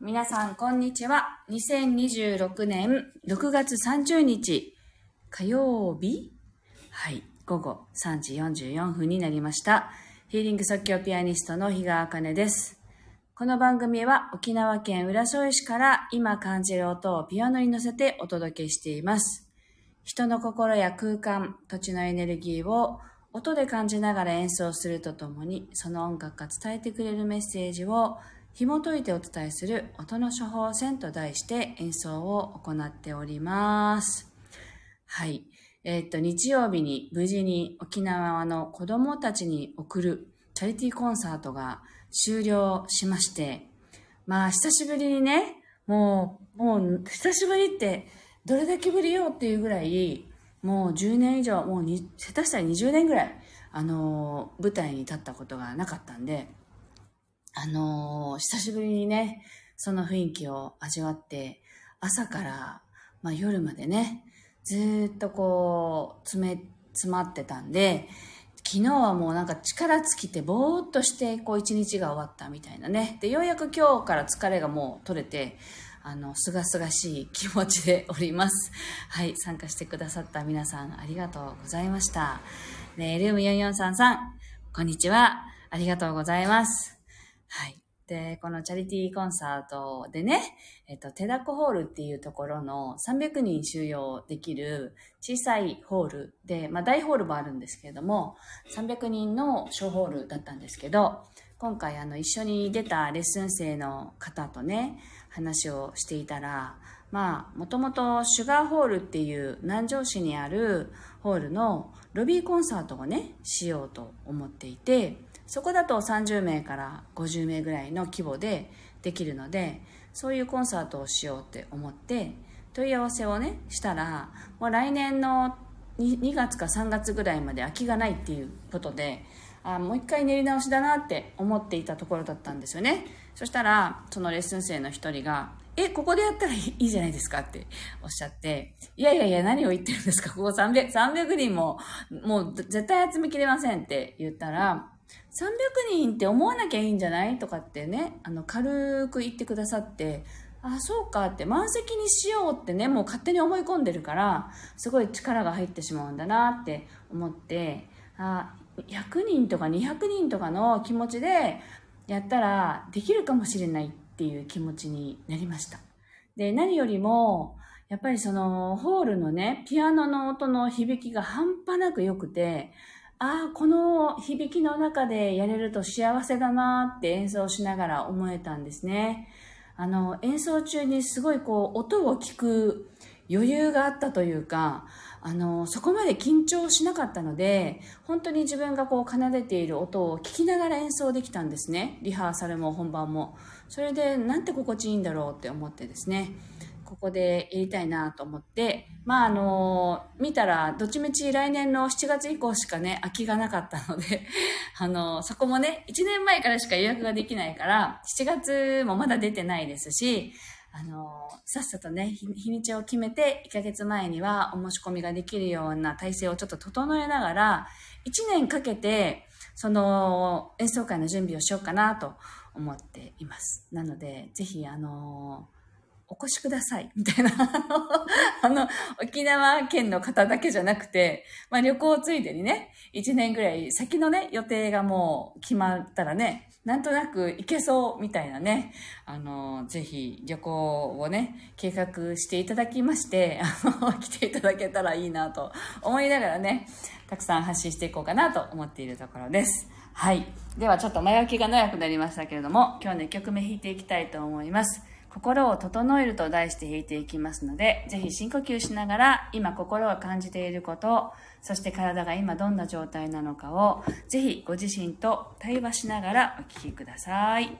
皆さんこんにちは。2026年6月30日火曜日、はい、午後3時44分になりました。ヒーリング即興ピアニストの日川茜です。この番組は沖縄県浦添市から今感じる音をピアノに乗せてお届けしています。人の心や空間、土地のエネルギーを音で感じながら演奏するとともに、その音楽が伝えてくれるメッセージを紐解いてお伝えする音の処方箋と題して演奏を行っております。はい。日曜日に無事に沖縄の子供たちに送るチャリティーコンサートが終了しまして、久しぶりにね、もう久しぶりってどれだけぶりよっていうぐらい、もう10年以上、下手したら20年ぐらい、舞台に立ったことがなかったんで、久しぶりにね、その雰囲気を味わって、朝から、夜までね、ずーっとこう、詰まってたんで、昨日はもうなんか力尽きてぼーっとしてこう一日が終わったみたいなね。で、ようやく今日から疲れがもう取れて、すがすがしい気持ちでおります。はい、参加してくださった皆さんありがとうございました。で、ルーム4433、こんにちは。ありがとうございます。はい。で、このチャリティーコンサートでね、テダコホールっていうところの300人収容できる小さいホールで、大ホールもあるんですけれども、300人の小ホールだったんですけど、今回一緒に出たレッスン生の方とね、話をしていたら、もともとシュガーホールっていう南城市にあるホールのロビーコンサートをね、しようと思っていて、そこだと30名から50名ぐらいの規模でできるので、そういうコンサートをしようって思って問い合わせをねしたら、もう来年の 2月か3月ぐらいまで空きがないっていうことで、もう一回練り直しだなって思っていたところだったんですよね。そしたらそのレッスン生の一人が、ここでやったらいいじゃないですかっておっしゃって、いや何を言ってるんですか、ここ300人もう絶対集めきれませんって言ったら、300人って思わなきゃいいんじゃないとかってね、軽く言ってくださって、そうかって、満席にしようってね、もう勝手に思い込んでるから、すごい力が入ってしまうんだなって思って、100人とか200人とかの気持ちでやったらできるかもしれないっていう気持ちになりました。で、何よりも、やっぱりそのホールのね、ピアノの音の響きが半端なく良くて、この響きの中でやれると幸せだなって演奏しながら思えたんですね。演奏中にすごいこう音を聞く余裕があったというか、そこまで緊張しなかったので、本当に自分がこう奏でている音を聞きながら演奏できたんですね。リハーサルも本番も。それでなんて心地いいんだろうって思ってですね、ここでやりたいなと思って、見たらどっちみち来年の7月以降しかね空きがなかったのでそこもね1年前からしか予約ができないから、7月もまだ出てないですし、さっさとね日にちを決めて1ヶ月前にはお申し込みができるような体制をちょっと整えながら、1年かけてその演奏会の準備をしようかなと思っています。なのでぜひお越しくださいみたいな沖縄県の方だけじゃなくて、旅行ついでにね、1年ぐらい先のね予定がもう決まったらね、なんとなく行けそうみたいなね、ぜひ旅行をね計画していただきまして、来ていただけたらいいなと思いながらね、たくさん発信していこうかなと思っているところです。はい、ではちょっと前置きが長くなりましたけれども、今日の1曲目弾いていきたいと思います。心を整えると題して弾いていきますので、ぜひ深呼吸しながら今心が感じていること、そして体が今どんな状態なのかをぜひご自身と対話しながらお聞きください。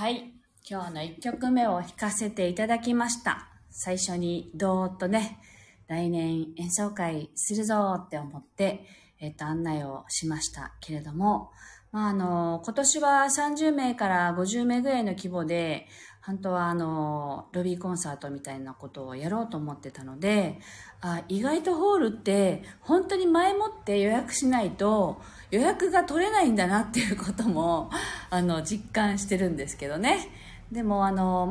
はい。今日の1曲目を弾かせていただきました。最初にどーっとね、来年演奏会するぞって思って、案内をしましたけれども、今年は30名から50名ぐらいの規模で、本当はロビーコンサートみたいなことをやろうと思ってたので、意外とホールって本当に前もって予約しないと予約が取れないんだなっていうことも実感してるんですけどね。でも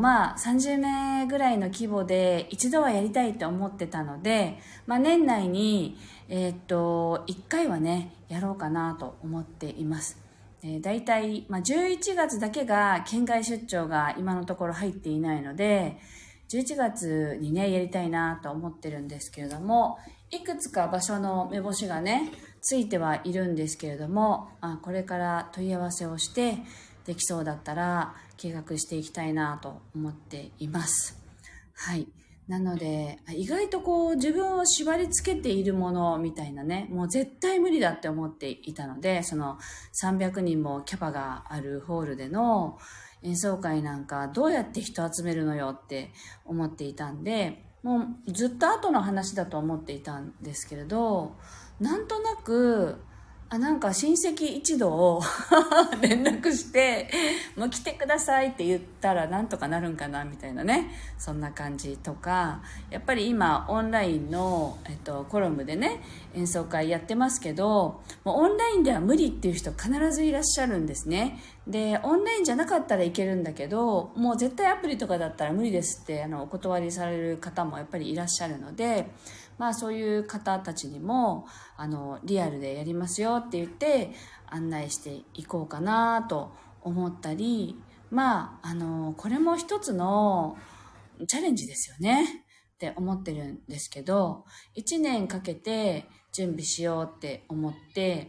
30名ぐらいの規模で一度はやりたいと思ってたので、年内に1回はねやろうかなと思っています。だいたい11月だけが県外出張が今のところ入っていないので、11月にねやりたいなと思ってるんですけれども、いくつか場所の目星がねついてはいるんですけれども、これから問い合わせをしてできそうだったら計画していきたいなと思っています。はい。なので意外と自分を縛り付けているものみたいなね、もう絶対無理だって思っていたので、その300人もキャパがあるホールでの演奏会なんかどうやって人集めるのよって思っていたんで、もうずっと後の話だと思っていたんですけれど、なんとなくなんか親戚一同連絡してもう来てくださいって言ったらなんとかなるんかなみたいなね、そんな感じとか、やっぱり今オンラインの、コラムでね演奏会やってますけど、もうオンラインでは無理っていう人必ずいらっしゃるんですね。でオンラインじゃなかったらいけるんだけど、もう絶対アプリとかだったら無理ですってお断りされる方もやっぱりいらっしゃるので、そういう方たちにもリアルでやりますよって言って案内していこうかなと思ったり、これも一つのチャレンジですよねって思ってるんですけど、1年かけて準備しようって思って、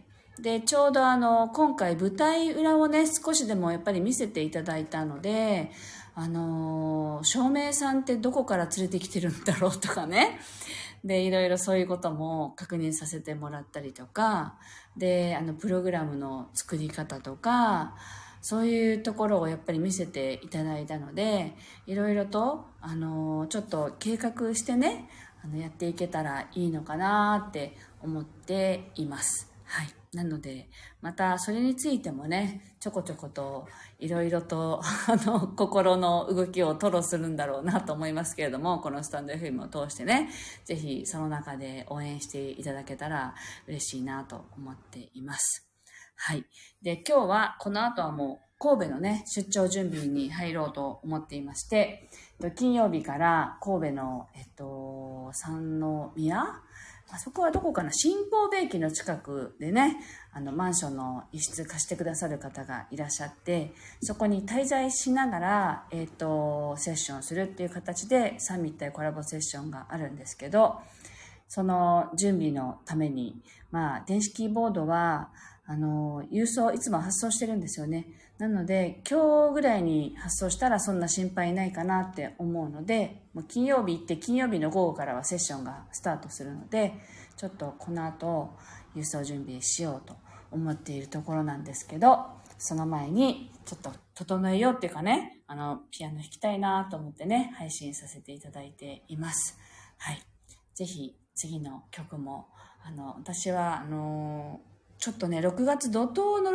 でちょうど今回舞台裏をね少しでもやっぱり見せていただいたので、照明さんってどこから連れてきてるんだろうとかね、でいろいろそういうことも確認させてもらったりとかで、プログラムの作り方とかそういうところをやっぱり見せていただいたので、いろいろとちょっと計画してねやっていけたらいいのかなって思っています。はい。なのでまたそれについてもねちょこちょこといろいろと心の動きを吐露するんだろうなと思いますけれども、このスタンド FM を通してねぜひその中で応援していただけたら嬉しいなと思っています。はい。で今日はこの後はもう神戸のね出張準備に入ろうと思っていまして、金曜日から神戸の三宮、あそこはどこかな、新神戸駅の近くでねマンションの一室貸してくださる方がいらっしゃって、そこに滞在しながら、セッションするっていう形で三位一体コラボセッションがあるんですけど、その準備のために電子キーボードは郵送いつも発送してるんですよね。なので今日ぐらいに発送したらそんな心配ないかなって思うので、もう金曜日行って金曜日の午後からはセッションがスタートするので、ちょっとこの後郵送準備しようと思っているところなんですけど、その前にちょっと整えようっていうかね、ピアノ弾きたいなと思ってね配信させていただいています。はい。ぜひ次の曲も私はちょっとね6月怒涛の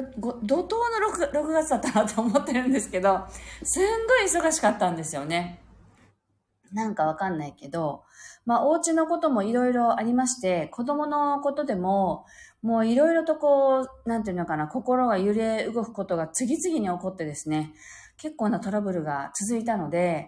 6月だったなと思ってるんですけど、すんごい忙しかったんですよね。なんかわかんないけど、お家のこともいろいろありまして、子供のことでももういろいろとなんていうのかな、心が揺れ動くことが次々に起こってですね、結構なトラブルが続いたので、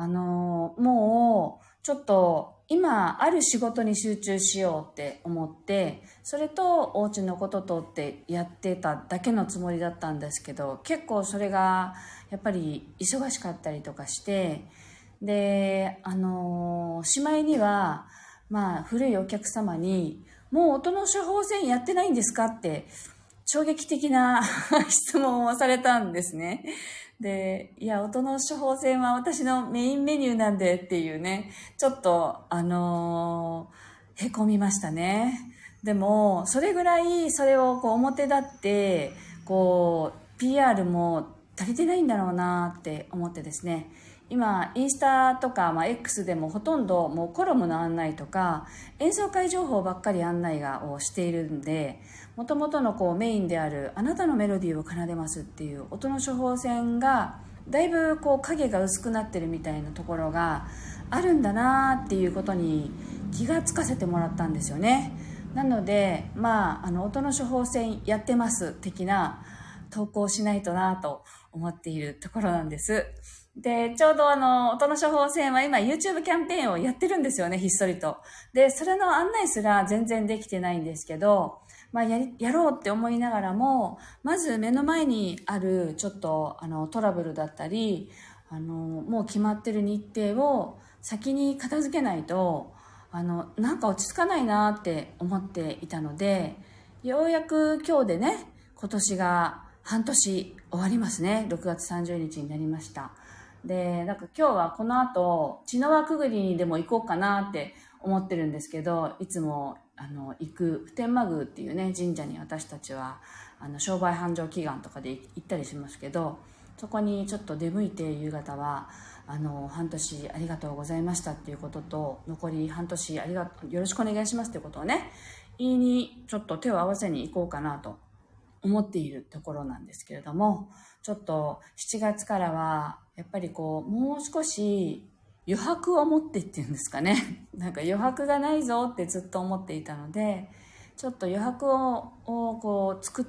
もうちょっと今ある仕事に集中しようって思って、それとお家のこととってやってただけのつもりだったんですけど、結構それがやっぱり忙しかったりとかして、でしまいには古いお客様にもう音の処方箋やってないんですかって衝撃的な質問をされたんですね。で、いや、音の処方箋は私のメインメニューなんでっていうね、ちょっと、へこみましたね。でも、それぐらいそれを表立って、PR も足りてないんだろうなって思ってですね、今インスタとか、X でもほとんどもうコラムの案内とか演奏会情報ばっかり案内をしているんで、もともとのメインであるあなたのメロディーを奏でますっていう音の処方箋がだいぶ影が薄くなってるみたいなところがあるんだなっていうことに気がつかせてもらったんですよね。なので、音の処方箋やってます的な投稿しないとなと思っているところなんです。で、ちょうど音の処方箋は今 YouTube キャンペーンをやってるんですよね、ひっそりと。で、それの案内すら全然できてないんですけど、やろうって思いながらも、まず目の前にあるちょっとトラブルだったり、もう決まってる日程を先に片付けないと、なんか落ち着かないなって思っていたので、ようやく今日でね、今年が半年終わりますね。6月30日になりました。で、今日はこの後、茅の輪くぐりにでも行こうかなって思ってるんですけど、いつも行く普天満宮っていうね、神社に私たちは商売繁盛祈願とかで行ったりしますけど、そこにちょっと出向いて夕方は半年ありがとうございましたっていうことと、残り半年よろしくお願いしますっていうことをね、言いにちょっと手を合わせに行こうかなと思っているところなんですけれども、ちょっと7月からはやっぱりもう少し余白を持ってっていうんですかね余白がないぞってずっと思っていたので、ちょっと余白を作って、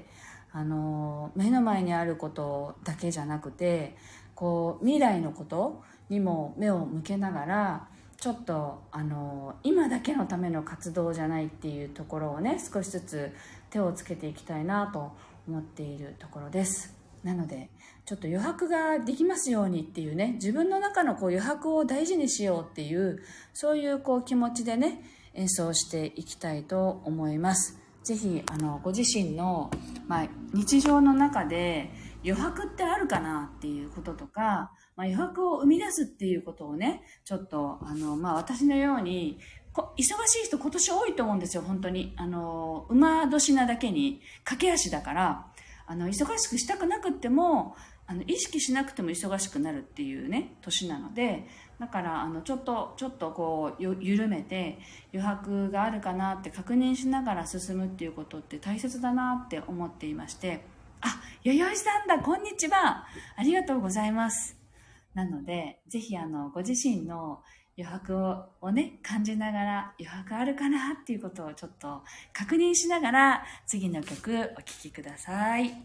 目の前にあることだけじゃなくて、未来のことにも目を向けながら、ちょっと今だけのための活動じゃないっていうところをね、少しずつ手をつけていきたいなと思っているところです。なのでちょっと余白ができますようにっていうね、自分の中の余白を大事にしようっていう、そういう気持ちでね、演奏していきたいと思います。ぜひご自身の、日常の中で余白ってあるかなっていうこととか、余白を生み出すっていうことをね、ちょっと私のように忙しい人今年多いと思うんですよ、本当に。馬年なだけに駆け足だから、忙しくしたくなくっても意識しなくても忙しくなるっていうね、年なので、だからちょっと緩めて余白があるかなって確認しながら進むっていうことって大切だなって思っていまして、弥生さんだ、こんにちは、ありがとうございます。なのでぜひご自身の余白をね、感じながら、余白あるかなっていうことをちょっと確認しながら、次の曲お聴きください。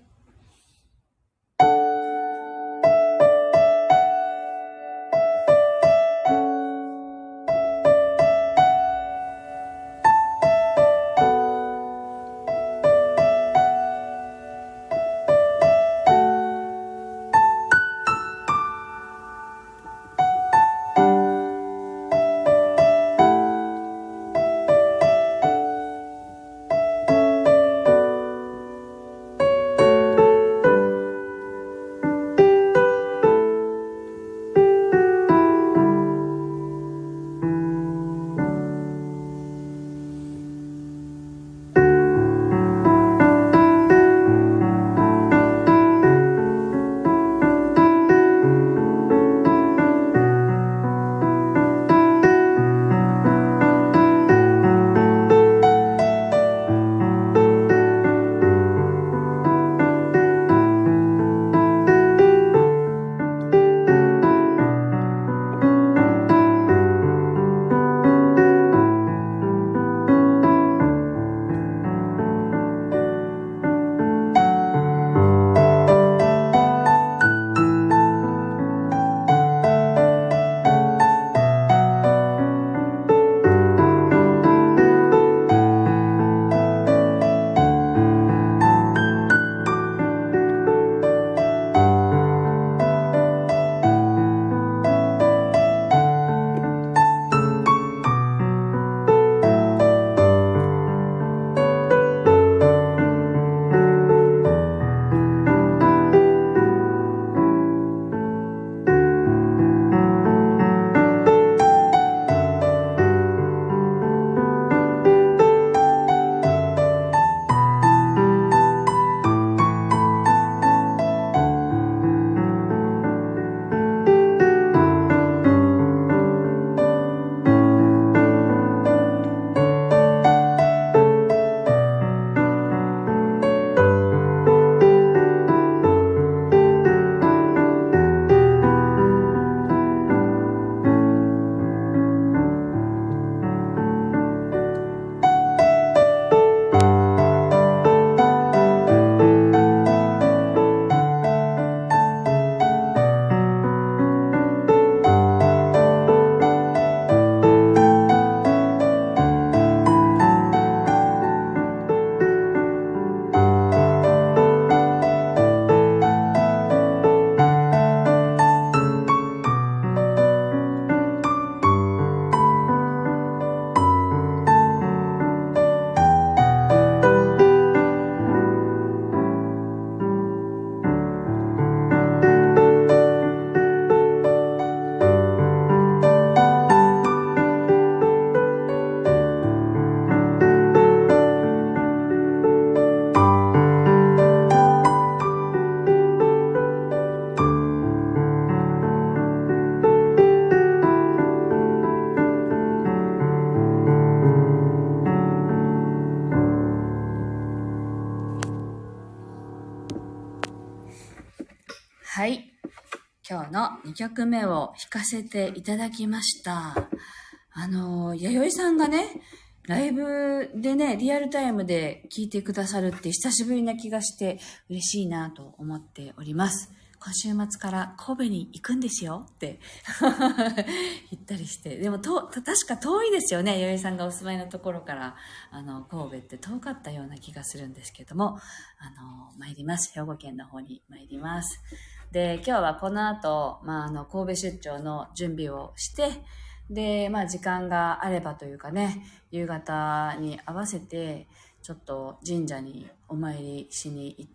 はい。今日の2曲目を弾かせていただきました。弥生さんがね、ライブでね、リアルタイムで聴いてくださるって久しぶりな気がして嬉しいなと思っております。今週末から神戸に行くんですよって言ったりして。でも確か遠いですよね。弥生さんがお住まいのところから、神戸って遠かったような気がするんですけども、参ります。兵庫県の方に参ります。で、今日はこの後、神戸出張の準備をして、で、時間があればというかね、夕方に合わせて、ちょっと神社にお参りしに行って、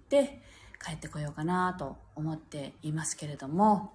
帰ってこようかなと思っていますけれども、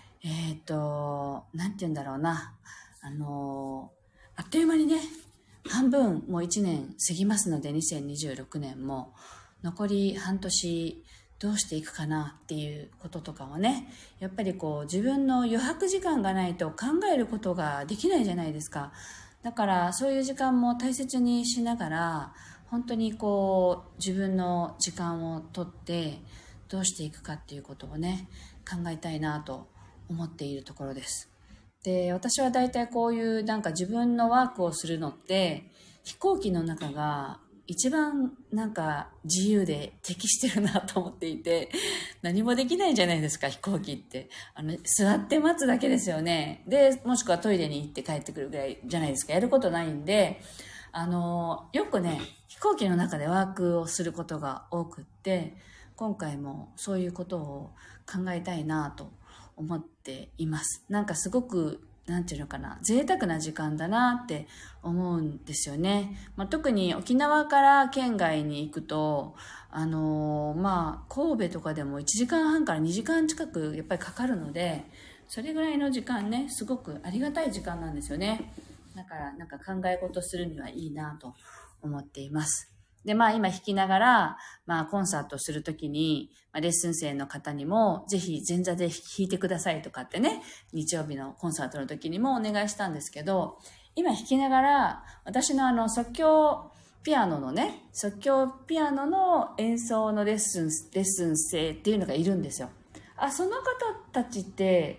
なんて言うんだろうな。あっという間にね、半分もう1年過ぎますので、2026年も、残り半年どうしていくかなっていうこととかをね、やっぱり自分の余白時間がないと考えることができないじゃないですか。だからそういう時間も大切にしながら、本当に自分の時間をとってどうしていくかっていうことをね、考えたいなと思っているところです。で、私は大体こういう自分のワークをするのって飛行機の中が一番自由で適してるなと思っていて、何もできないじゃないですか、飛行機って。座って待つだけですよね。で、もしくはトイレに行って帰ってくるぐらいじゃないですか。やることないんで、よくね、飛行機の中でワークをすることが多くって、今回もそういうことを考えたいなと思っています。すごくなんていうのかな、贅沢な時間だなって思うんですよね。特に沖縄から県外に行くと、神戸とかでも1時間半から2時間近くやっぱりかかるので、それぐらいの時間ね、すごくありがたい時間なんですよね。だから考え事するにはいいなと思っています。で、今弾きながら、コンサートするときに、レッスン生の方にも、ぜひ前座で弾いてくださいとかってね、日曜日のコンサートの時にもお願いしたんですけど、今弾きながら、私の即興ピアノの演奏のレッスン生っていうのがいるんですよ。その方たちって、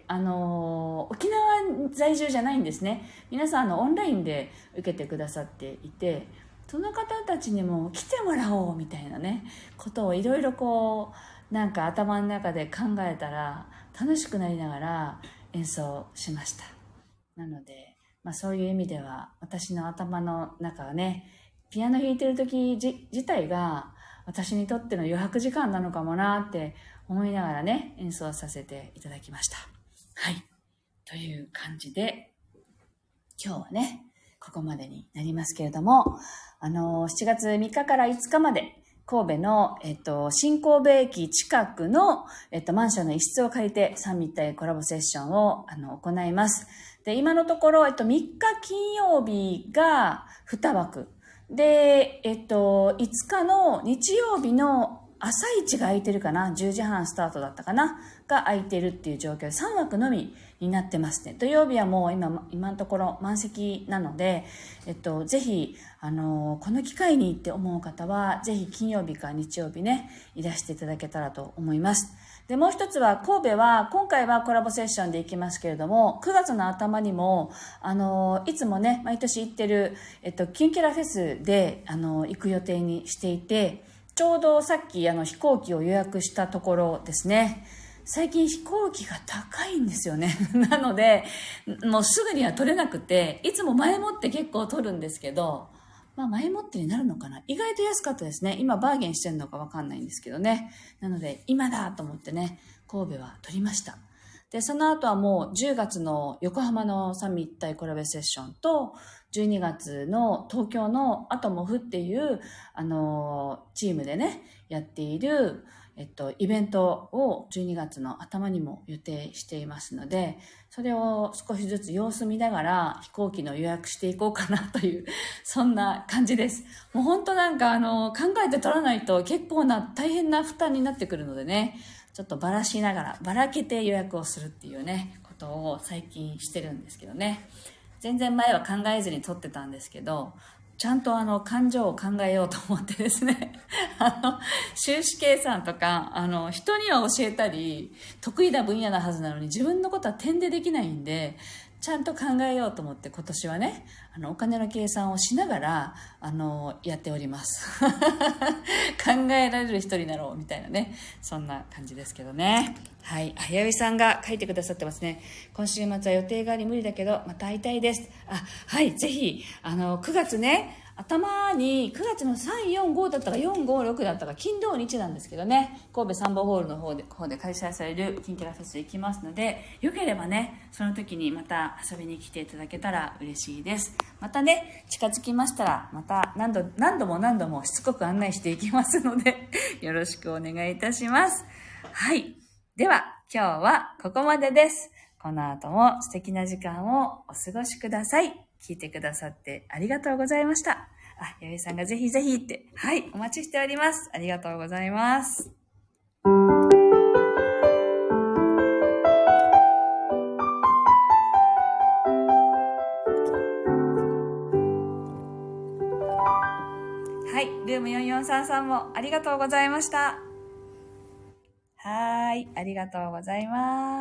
沖縄在住じゃないんですね。皆さんオンラインで受けてくださっていて、その方たちにも来てもらおうみたいなね、ことをいろいろ頭の中で考えたら楽しくなりながら演奏しました。なので、そういう意味では私の頭の中はね、ピアノ弾いてる時自体が私にとっての余白時間なのかもなって思いながらね、演奏させていただきました。はい。という感じで、今日はね、ここまでになりますけれども、7月3日から5日まで、神戸の、新神戸駅近くの、マンションの一室を借りて三位一体コラボセッションを、行います。で、今のところ、3日金曜日が2枠。で、5日の日曜日の朝一が空いてるかな、10時半スタートだったかな、が空いてるっていう状況で3枠のみになってますね。土曜日はもう今のところ満席なので、ぜひ、この機会にって思う方は、ぜひ金曜日か日曜日ね、いらしていただけたらと思います。で、もう一つは、神戸は、今回はコラボセッションで行きますけれども、9月の頭にも、いつもね、毎年行ってる、キュンキャラフェスで、行く予定にしていて、ちょうどさっき飛行機を予約したところですね。最近飛行機が高いんですよね。なので、もうすぐには取れなくて、いつも前もって結構取るんですけど、前もってになるのかな。意外と安かったですね。今バーゲンしてるのかわかんないんですけどね。なので、今だと思ってね、神戸は取りました。で、その後はもう10月の横浜の三位一体コラボセッションと、12月の東京のアトモフっていう、チームでね、やっている、イベントを12月の頭にも予定していますので、それを少しずつ様子見ながら飛行機の予約していこうかなという、そんな感じです。もう本当考えて取らないと結構な大変な負担になってくるのでね、ちょっとばらけて予約をするっていうね、ことを最近してるんですけどね。全然前は考えずに取ってたんですけど、 ちゃんと感情を考えようと思ってですね。収支計算とか、人には教えたり、得意な分野なはずなのに自分のことは点でできないんで、ちゃんと考えようと思って今年はね、お金の計算をしながら、やっております。考えられる人になろうみたいなね、そんな感じですけどね。はい。あやみさんが書いてくださってますね。今週末は予定があり無理だけど、また会いたいです。はい。ぜひ、9月ね、頭に9月の3、4、5だったか4、5、6だったか金土日なんですけどね、神戸サンボホールの方で開催されるキンキラフェス行きますので、よければね、その時にまた遊びに来ていただけたら嬉しいです。またね、近づきましたら、また何度もしつこく案内していきますので、よろしくお願いいたします。はい。では、今日はここまでです。この後も素敵な時間をお過ごしください。聞いてくださってありがとうございました。やゆさんがぜひぜひって。はい、お待ちしております。ありがとうございます。はい、ルーム4433もありがとうございました。はい、ありがとうございます。